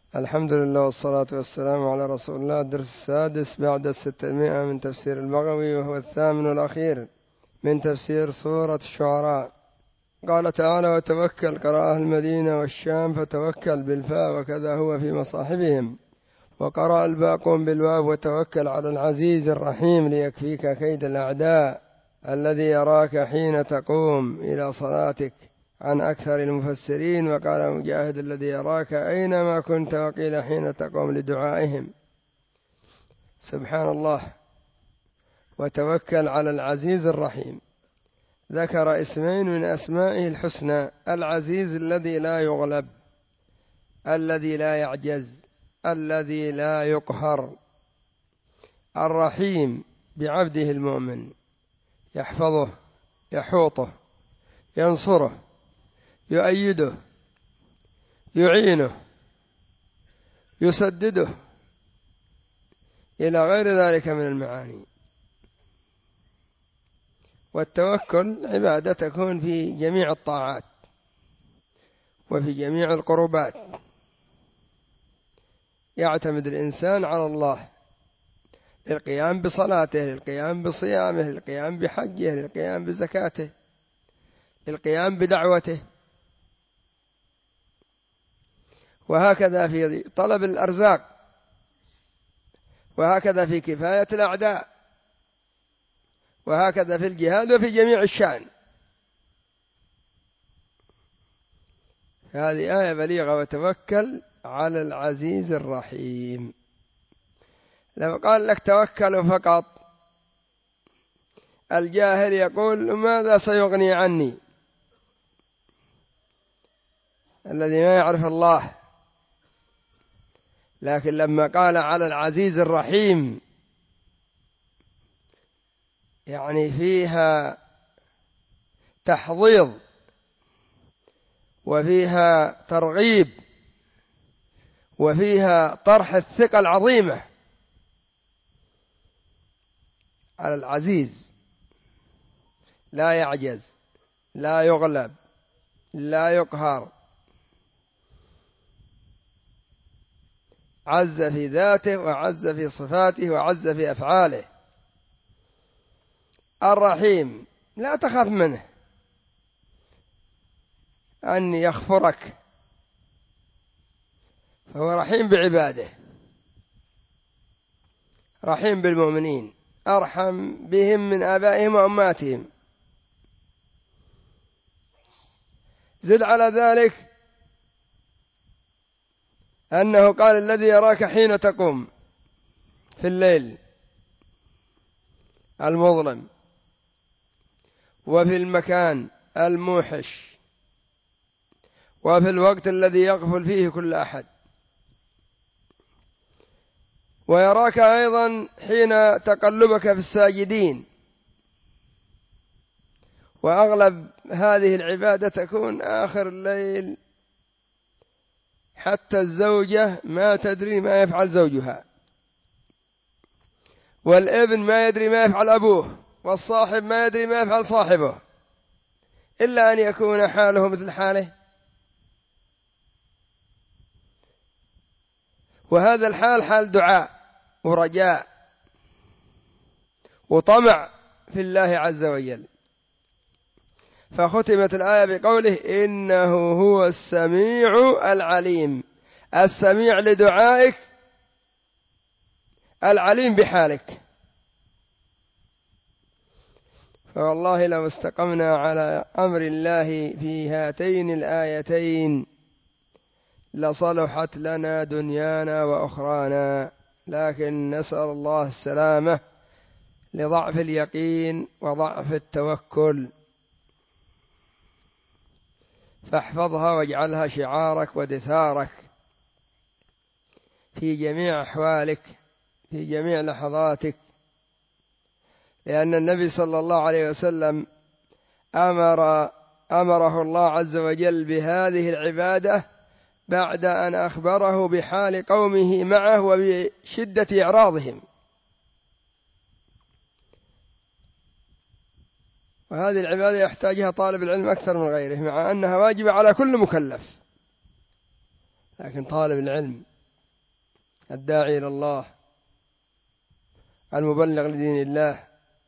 الحمد لله والصلاة والسلام على رسول الله. الدرس السادس بعد 600 من تفسير البغوي، وهو الثامن والأخير من تفسير سورة الشعراء. قال تعالى: وتوكل، قرأ أهل المدينة والشام فتوكل بالفاء وكذا هو في مصاحبهم، وقرأ الباقون بالواو وتوكل على العزيز الرحيم ليكفيك كيد الأعداء الذي يراك حين تقوم إلى صلاتك عن أكثر المفسرين. وقال مجاهد: الذي يراك أينما كنت، وقيل حين تقوم لدعائهم. سبحان الله. وتوكل على العزيز الرحيم، ذكر اسمين من أسمائه الحسنى: العزيز الذي لا يغلب، الذي لا يعجز، الذي لا يقهر. الرحيم بعبده المؤمن، يحفظه، يحوطه، ينصره، يؤيده، يعينه، يسدده، إلى غير ذلك من المعاني. والتوكل عبادة تكون في جميع الطاعات وفي جميع القربات. يعتمد الإنسان على الله للقيام بصلاته، للقيام بصيامه، للقيام بحجه، للقيام بزكاته، للقيام بدعوته. وهكذا في طلب الأرزاق، وهكذا في كفاية الأعداء، وهكذا في الجهاد وفي جميع الشأن. هذه آية بليغة: وتوكل على العزيز الرحيم. لو قال لك توكل فقط، الجاهل يقول: ماذا سيغني عني؟ الذي ما يعرف الله. لكن لما قال على العزيز الرحيم، يعني فيها تحضيض وفيها ترغيب وفيها طرح الثقة العظيمة على العزيز، لا يعجز، لا يغلب، لا يقهر، عز في ذاته وعز في صفاته وعز في أفعاله. الرحيم لا تخاف منه أن يغفرك، فهو رحيم بعباده، رحيم بالمؤمنين، أرحم بهم من آبائهم وأماتهم. زد على ذلك أنه قال: الذي يراك حين تقوم في الليل المظلم وفي المكان الموحش وفي الوقت الذي يغفل فيه كل أحد، ويراك أيضا حين تقلبك في الساجدين. وأغلب هذه العبادة تكون آخر الليل، حتى الزوجة ما تدري ما يفعل زوجها، والابن ما يدري ما يفعل أبوه، والصاحب ما يدري ما يفعل صاحبه، إلا أن يكون حاله مثل حاله. وهذا الحال حال دعاء ورجاء وطمع في الله عز وجل. فختمت الآية بقوله: إنه هو السميع العليم، السميع لدعائك، العليم بحالك. فوالله لو استقمنا على أمر الله في هاتين الآيتين لصلحت لنا دنيانا وأخرانا، لكن نسأل الله السلامة لضعف اليقين وضعف التوكل. فاحفظها واجعلها شعارك ودثارك في جميع أحوالك، في جميع لحظاتك، لأن النبي صلى الله عليه وسلم أمره الله عز وجل بهذه العبادة بعد أن أخبره بحال قومه معه وبشدة إعراضهم. وهذه العبادة يحتاجها طالب العلم أكثر من غيره، مع أنها واجبة على كل مكلف، لكن طالب العلم الداعي إلى الله المبلغ لدين الله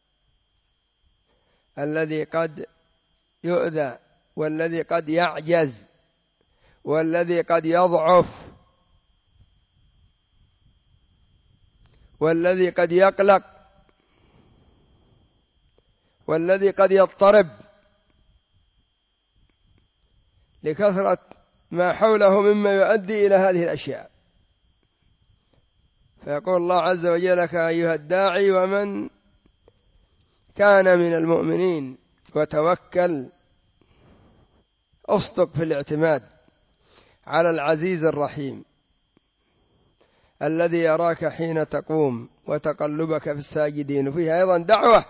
الذي قد يؤذى والذي قد يعجز والذي قد يضعف والذي قد يقلق والذي قد يضطرب لكثرة ما حوله مما يؤدي إلى هذه الأشياء. فيقول الله عز وجل لك أيها الداعي ومن كان من المؤمنين وتوكل، أصدق في الاعتماد على العزيز الرحيم الذي يراك حين تقوم وتقلبك في الساجدين. وفيها أيضا دعوة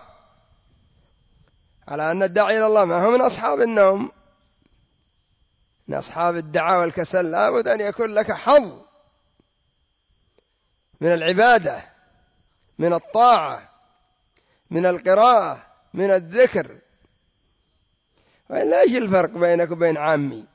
على أن الداعي إلى الله ما هو من أصحاب النوم، من أصحاب الدعاء والكسل، لابد أن يكون لك حظ من العبادة، من الطاعة، من القراءة، من الذكر. وإلا إيش الفرق بينك وبين عامي؟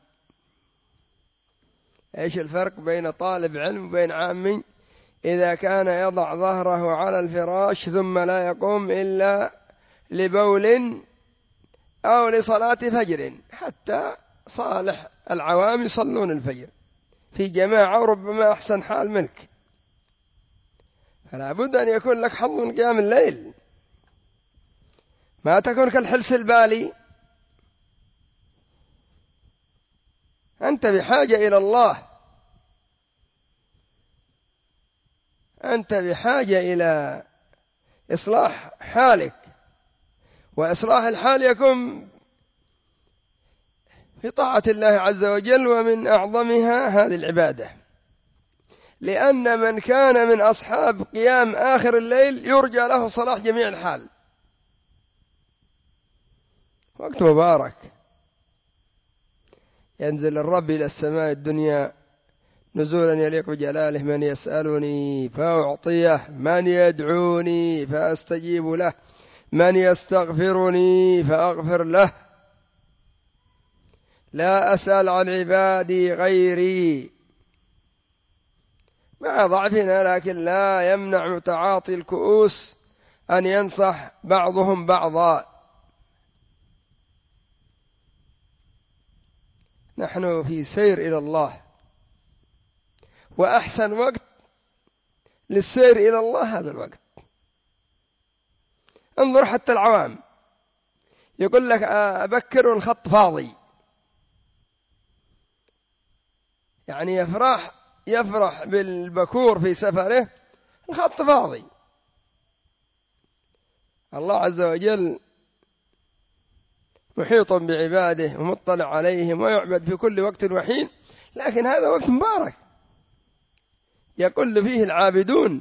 إيش الفرق بين طالب علم وبين عامي إذا كان يضع ظهره على الفراش ثم لا يقوم إلا لبول أو لصلاة فجر؟ حتى صالح العوام يصلون الفجر في جماعة وربما أحسن حال منك. فلا بد أن يكون لك حظ من قيام الليل، ما تكون كالحلس البالي. أنت بحاجة إلى الله، أنت بحاجة إلى إصلاح حالك، وإصلاح الحال يكون في طاعة الله عز وجل، ومن أعظمها هذه العبادة، لأن من كان من أصحاب قيام آخر الليل يرجى له صلاح جميع الحال. وقت مبارك ينزل الرب إلى السماء الدنيا نزولا يليق بجلاله: من يسألني فأعطيه، من يدعوني فأستجيب له، من يستغفرني فأغفر له. لا أسأل عن عبادي غيري. مع ضعفنا لكن لا يمنع متعاطي الكؤوس أن ينصح بعضهم بعضا. نحن في سير إلى الله، وأحسن وقت للسير إلى الله هذا الوقت. انظر حتى العوام يقول لك أبكر والخط فاضي، يعني يفرح بالبكور في سفره، الخط فاضي. الله عز وجل محيط بعباده ومطلع عليهم ويعبد في كل وقت وحين، لكن هذا وقت مبارك يقل فيه العابدون،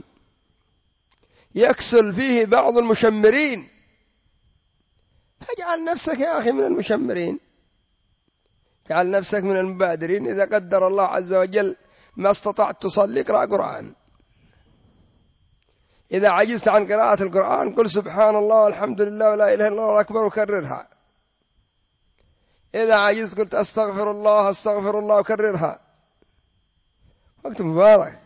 يكسل فيه بعض المشمرين. فاجعل نفسك يا أخي من المشمرين، اجعل نفسك من المبادرين. إذا قدر الله عز وجل ما استطعت تصلي اقرأ قرآن، إذا عجزت عن قراءة القرآن قل سبحان الله والحمد لله ولا إله إلا الله أكبر وكررها. إذا عجزت قلت أستغفر الله أستغفر الله وكررها. وقت مبارك،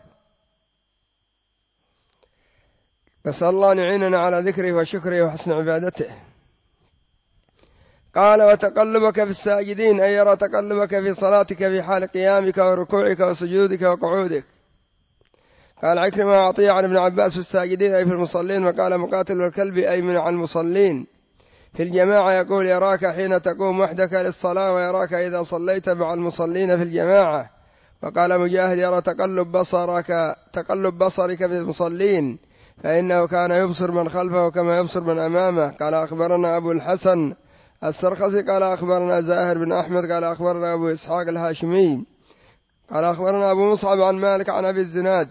نسأل الله أن يعيننا على ذكره وشكره وحسن عبادته. قال: وتقلبك في الساجدين، أي يرى تقلبك في صلاتك في حال قيامك وركوعك وسجودك وقعودك. قال عكرمة وعطية عن ابن عباس: في الساجدين أي في المصلين. وقال مقاتل: والكلب أي من عن المصلين. في الجماعة يقول: يراك حين تقوم وحدك للصلاة، ويراك إذا صليت مع المصلين في الجماعة. وقال مجاهد: يرى تقلب بصرك في المصلين، فإنه كان يبصر من خلفه كما يبصر من أمامه. قال: أخبرنا أبو الحسن السرخسي قال: أخبرنا زاهر بن أحمد قال: أخبرنا أبو إسحاق الهاشمي قال: أخبرنا أبو مصعب عن مالك عن أبي الزناد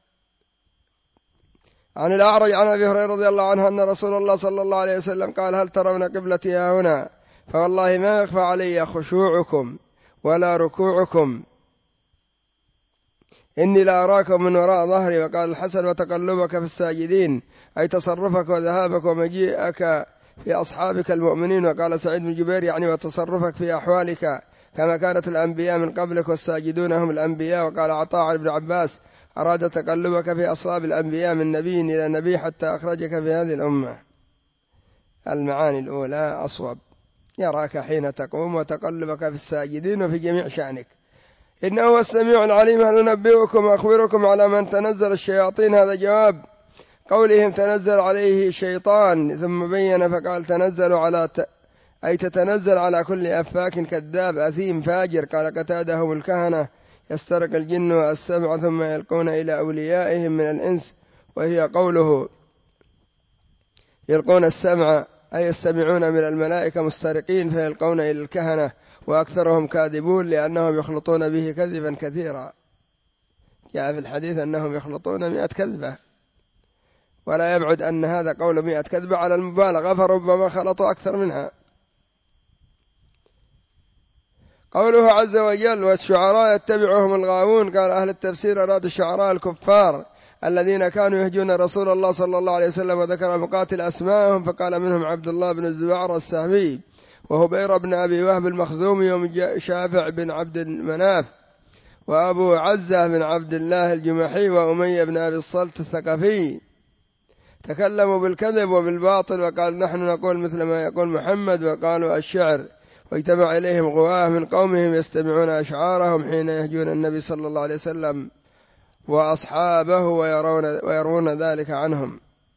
عن الأعرج عن أبي هريرة رضي الله عنه أن رسول الله صلى الله عليه وسلم قال: هل ترون قبلتي هنا؟ فوالله ما يخفى علي خشوعكم ولا ركوعكم، إني لا أراكم من وراء ظهري. وقال الحسن: وتقلبك في الساجدين أي تصرفك وذهابك ومجيئك في أصحابك المؤمنين. وقال سعيد بن جبير: يعني وتصرفك في أحوالك كما كانت الأنبياء من قبلك والساجدون هم الأنبياء. وقال عطاء عن ابن عباس: أراد تقلبك في أصلاب الأنبياء من نبي إلى نبي حتى أخرجك في هذه الأمة. المعاني الأولى أصوب: يراك حين تقوم وتقلبك في الساجدين وفي جميع شأنك، إنه هو السميع العليم. هل ننبئكم وأخبركم على من تنزل الشياطين؟ هذا جواب قولهم تنزل عليه شيطان، ثم بين فقال تنزل أي تتنزل على كل أفاك كذاب أثيم فاجر. قال قتادة: هم الكهنة يسترق الجن والسمع ثم يلقون إلى أوليائهم من الإنس، وهي قوله يلقون السمع أي يستمعون من الملائكة مسترقين فيلقون إلى الكهنة، وأكثرهم كاذبون لأنهم يخلطون به كذبا كثيرا. جاء في الحديث أنهم يخلطون 100 كذبة، ولا يبعد أن هذا قول 100 كذبة على المبالغة، فربما خلطوا أكثر منها. قوله عز وجل: والشعراء يتبعهم الغاوون. قال أهل التفسير أراد الشعراء الكفار الذين كانوا يهجون رسول الله صلى الله عليه وسلم، وذكر مقاتل أسماءهم فقال منهم عبد الله بن الزبعر السهمي، وهبير بن أبي وهب المخزومي، وشافع بن عبد المناف، وأبو عزة بن عبد الله الجمحي، وأمية بن أبي الصلت الثقفي. تكلموا بالكذب وبالباطل، وقال نحن نقول مثل ما يقول محمد، وقالوا الشعر. واجتمع إليهم غواه من قومهم يستمعون أشعارهم حين يهجون النبي صلى الله عليه وسلم وأصحابه ويرون ذلك عنهم.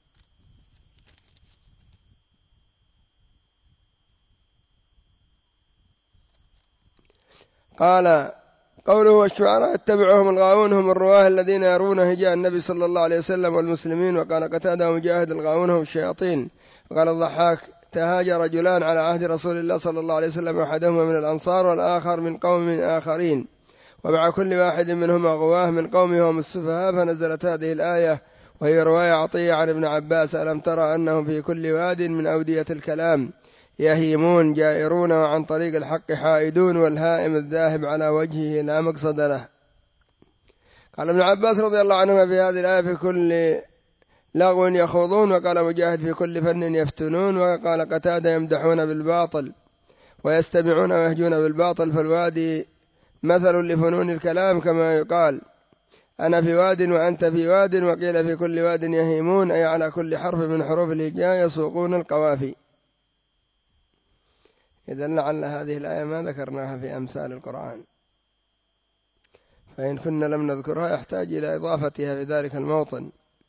قال قوله: والشعراء يتبعهم الغاوون هم الرواه الذين يرون هجاء النبي صلى الله عليه وسلم والمسلمين. وقال قتادة ومجاهد: الغاوون هم الشياطين. وقال الضحاك: تهاج رجلان على عهد رسول الله صلى الله عليه وسلم، أحدهما من الأنصار والآخر من قوم آخرين، ومع كل واحد منهما غواه من قومه هم السفهاء، فنزلت هذه الآية، وهي رواية عطية عن ابن عباس: ألم ترى أنهم في كل واد من أودية الكلام يهيمون جائرون، وعن طريق الحق حائدون، والهائم الذاهب على وجهه لا مقصد له. قال ابن عباس رضي الله عنهما في هذه الآية: في كل لغو يخوضون. وقال مجاهد: في كل فن يفتنون. وقال قتادة: يمدحون بالباطل ويستمعون ويهجون بالباطل. فالوادي مثل لفنون الكلام، كما يقال أنا في واد وأنت في واد. وقيل في كل واد يهيمون، أي على كل حرف من حروف الهجاء يسوقون القوافي. إذن لعل هذه الآية ما ذكرناها في أمثال القرآن، فإن كنا لم نذكرها يحتاج إلى إضافتها في ذلك الموطن.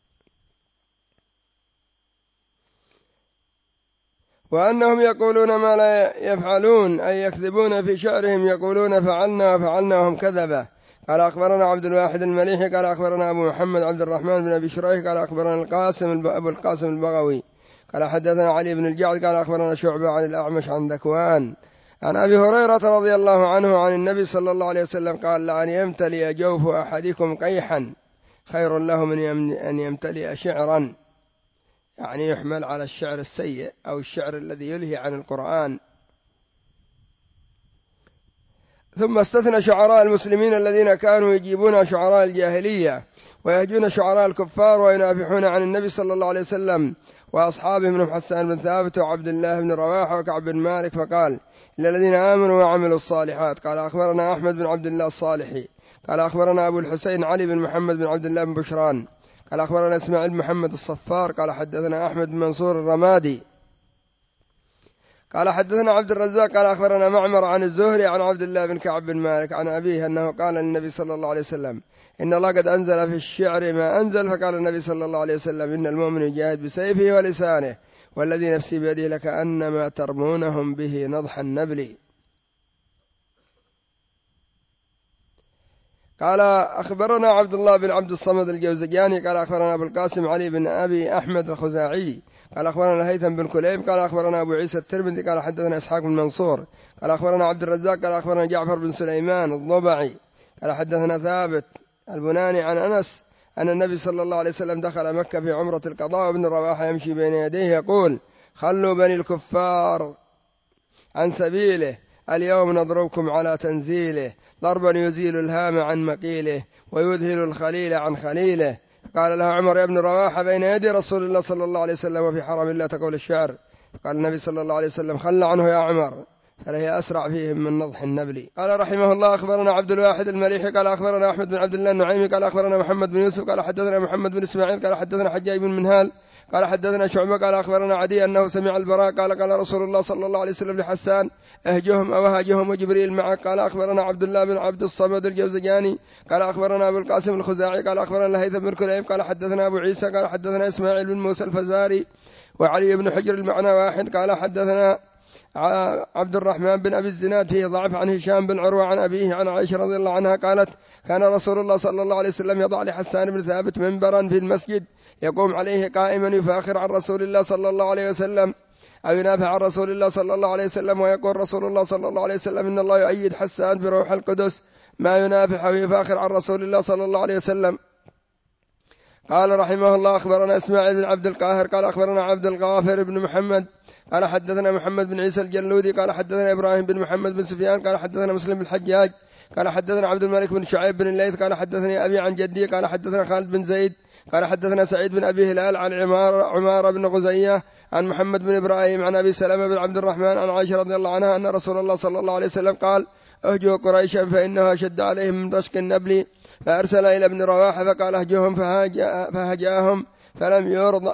وأنهم يقولون ما لا يفعلون، أي يكذبون في شعرهم، يقولون فعلنا وفعلنا وهم كذبة. قال أخبرنا عبد الواحد المليحي قال أخبرنا أبو محمد عبد الرحمن بن أبي شريح قال أخبرنا أبو القاسم البغوي قال حدثنا علي بن الجعد قال أخبرنا شعبة عن الأعمش عن ذكوان عن أبي هريرة رضي الله عنه عن النبي صلى الله عليه وسلم قال: لأن يمتلئ جوف أحدكم قيحا خير له من أن يمتلئ شعرا، يعني يحمل على الشعر السيء أو الشعر الذي يلهي عن القرآن. ثم استثنى شعراء المسلمين الذين كانوا يجيبون شعراء الجاهلية ويهجون شعراء الكفار وينافحون عن النبي صلى الله عليه وسلم وأصحابه، منهم حسان بن ثابت وعبد الله بن رواحة وكعب بن مالك، فقال: إلا الذين آمنوا وعملوا الصالحات. قال أخبرنا أحمد بن عبد الله الصالحي قال أخبرنا أبو الحسين علي بن محمد بن عبد الله بن بشران قال أخبرنا إسماعيل بن محمد الصفار قال حدثنا أحمد بن منصور الرمادي قال حدثنا عبد الرزاق قال أخبرنا معمر عن الزهري عن عبد الله بن كعب بن مالك عن أبيه أنه قال للنبي صلى الله عليه وسلم: إن الله قد أنزل في الشعر ما أنزل. فقال النبي صلى الله عليه وسلم: إن المؤمن يجاهد بسيفه ولسانه، والذي نفسي بيده لكأنما ترمونهم به نضح النبل. قال أخبرنا عبد الله بن عبد الصمد الجوزجاني قال أخبرنا أبو القاسم علي بن أبي أحمد الخزاعي قال أخبرنا الهيثم بن كليب قال أخبرنا أبو عيسى الترمذي قال حدثنا إسحاق بن منصور قال أخبرنا عبد الرزاق قال أخبرنا جعفر بن سليمان الضبعي قال حدثنا ثابت البناني عن أنس أن النبي صلى الله عليه وسلم دخل مكة في عمرة القضاء، وابن رواحة يمشي بين يديه يقول: خلوا بني الكفار عن سبيله، اليوم نضربكم على تنزيله، ضربا يزيل الهام عن مقيله ويذهل الخليل عن خليله. قال له عمر: يا ابن رواحة بين يدي رسول الله صلى الله عليه وسلم وفي حرم الله تقول الشعر. قال النبي صلى الله عليه وسلم: خل عنه يا عمر، فهي أسرع فيهم من نضح النبل. قال رحمه الله أخبرنا عبد الواحد المليحي قال أخبرنا أحمد بن عبد الله النعيمي قال أخبرنا محمد بن يوسف قال حدثنا محمد بن إسماعيل قال حدثنا حجاج بن منهال قال حدثنا شعبة قال أخبرنا عدي أنه سمع البراء قال رسول الله صلى الله عليه وسلم لحسان اهجهم أو هاجهم وجبريل معك. قال أخبرنا عبد الله بن عبد الصمد الجوزجاني قال أخبرنا أبو القاسم الخزاعي قال أخبرنا الهيثم بن كليب قال حدثنا أبو عيسى قال حدثنا إسماعيل بن موسى الفزاري وعلي بن حجر المعنى واحد قال حدثنا عبد الرحمن بن أبي الزناد فيه ضعف عن هشام بن عروة عن أبيه عن عائشة رضي الله عنها قالت كان رسول الله صلى الله عليه وسلم يضع لحسان بن ثابت منبرا في المسجد يقوم عليه قائما يفاخر عن رسول الله صلى الله عليه وسلم أو ينافع عن رسول الله صلى الله عليه وسلم ويقول رسول الله صلى الله عليه وسلم إن الله يؤيد حسان بروح القدس ما ينافح ويفاخر عن رسول الله صلى الله عليه وسلم. قال رحمه الله أخبرنا إسماعيل بن عبد القاهر قال أخبرنا عبد الغافر بن محمد قال حدثنا محمد بن عيسى الجلودي قال حدثنا إبراهيم بن محمد بن سفيان قال حدثنا مسلم بن الحجاج قال حدثنا عبد الملك بن شعيب بن الليث قال حدثني أبي عن جدي قال حدثنا خالد بن زيد قال حدثنا سعيد بن أبي هلال عن عمار بن غزية عن محمد بن إبراهيم عن أبي سلمة بن عبد الرحمن عن عائشة رضي الله عنها أن رسول الله صلى الله عليه وسلم قال اهجوا قريشا فإنها شد عليهم من رشك النبل فأرسل إلى ابن رواحة فقال اهجهم فهجاهم فلم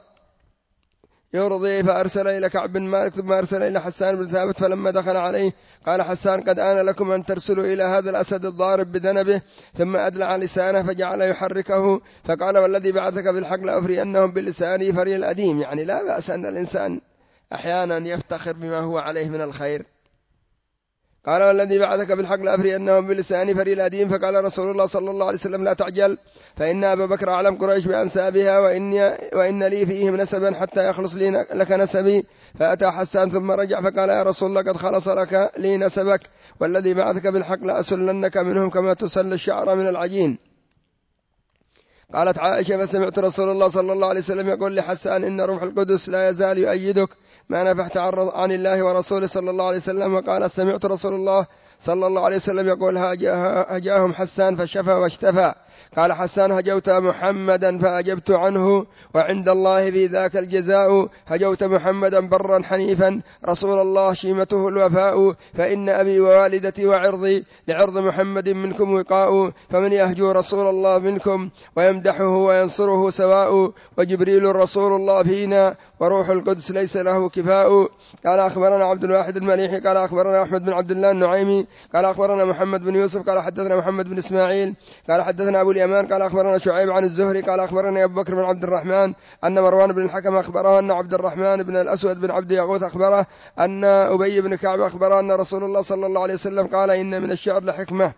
يرضي فأرسل إلى كعب بن مالك ثم أرسل إلى حسان بن ثابت فلما دخل عليه قال حسان قد آن لكم أن ترسلوا إلى هذا الأسد الضارب بذنبه ثم أدلع لسانه فجعل يحركه فقال والذي بعثك بالحق لأفرينهم بلساني فري الأديم، يعني لا بأس أن الإنسان أحيانا يفتخر بما هو عليه من الخير. قال والذي بعثك بالحق لأفرينهم بلساني فري الأديم فقال رسول الله صلى الله عليه وسلم لا تعجل فإن أبا بكر أعلم قريش بأنسابها وإن لي فيهم نسبا حتى يخلص لك نسبي. فأتى حسان ثم رجع فقال يا رسول الله قد خلص لك لي نسبك والذي بعثك بالحق لأسلنك منهم كما تسل الشعر من العجين. قالت عائشة فسمعت رسول الله صلى الله عليه وسلم يقول لحسان إن روح القدس لا يزال يؤيدك ما نفحت عن الله ورسوله صلى الله عليه وسلم. وقالت سمعت رسول الله صلى الله عليه وسلم يقول هجاهم حسان فشفى واشتفى. قال حسان هجوت محمدا فأجبت عنه وعند الله في ذاك الجزاء هجوت محمدا برا حنيفا رسول الله شيمته الوفاء فإن أبي ووالدتي وعرضي لعرض محمد منكم وقاء فمن يهجو رسول الله منكم ويمدحه وينصره سواء وجبريل رسول الله فينا وروح القدس ليس له كفاء. قال أخبرنا عبد الواحد المليحي قال أخبرنا أحمد بن عبد الله النعيمي قال أخبرنا محمد بن يوسف قال حدثنا محمد بن إسماعيل قال حدثنا أبو اليمان قال أخبرنا شعيب عن الزهري قال أخبرنا أبو بكر بن عبد الرحمن أن مروان بن الحكم أخبره أن عبد الرحمن بن الأسود بن عبد يغوث أخبره أن أبي بن كعب أخبره أن رسول الله صلى الله عليه وسلم قال إن من الشعر لحكمة.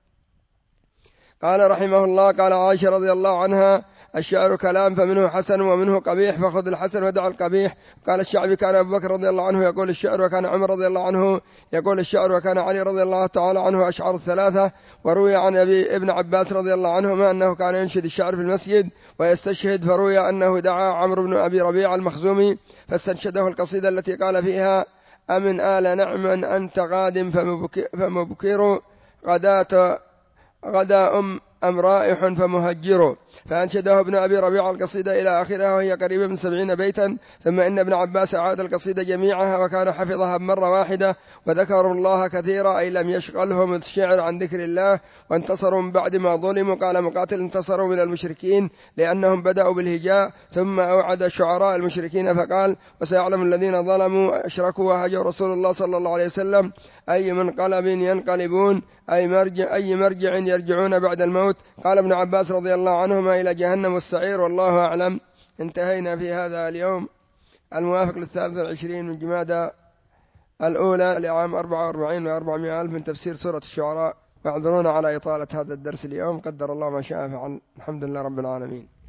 قال رحمه الله قال عائشة رضي الله عنها الشعر كلام فمنه حسن ومنه قبيح فخذ الحسن ودع القبيح. قال الشعبي كان أبو بكر رضي الله عنه يقول الشعر وكان عمر رضي الله عنه يقول الشعر وكان علي رضي الله تعالى عنه أشعر الثلاثة. وروي عن ابن عباس رضي الله عنهما أنه كان ينشد الشعر في المسجد ويستشهد فروي أنه دعا عمرو بن أبي ربيع المخزومي فاستنشده القصيدة التي قال فيها أمن آل نعم أنت غاد فمبكر غدا أم رائح فمهجر فأنشده ابن أبي ربيع القصيدة إلى آخرها وهي قريبة من 70 بيتا. ثم إن ابن عباس أعاد القصيدة جميعها وكان حفظها مرة واحدة وذكروا الله كثيرا أي لم يشغلهم الشعر عن ذكر الله وانتصروا من بعد ما ظلموا. قال مقاتل انتصروا من المشركين لأنهم بدأوا بالهجاء ثم أوعد شعراء المشركين فقال وسيعلم الذين ظلموا أشركوا وهجوا رسول الله صلى الله عليه وسلم أي منقلب ينقلبون أي مرجع يرجعون بعد الموت. قال ابن عباس رضي الله عنهما إلى جهنم والسعير والله أعلم. انتهينا في هذا اليوم الموافق 23 من جمادى الأولى لعام 44 و400 ألف من تفسير سورة الشعراء. واعذرونا على إطالة هذا الدرس اليوم قدر الله ما شاء فعل. الحمد لله رب العالمين.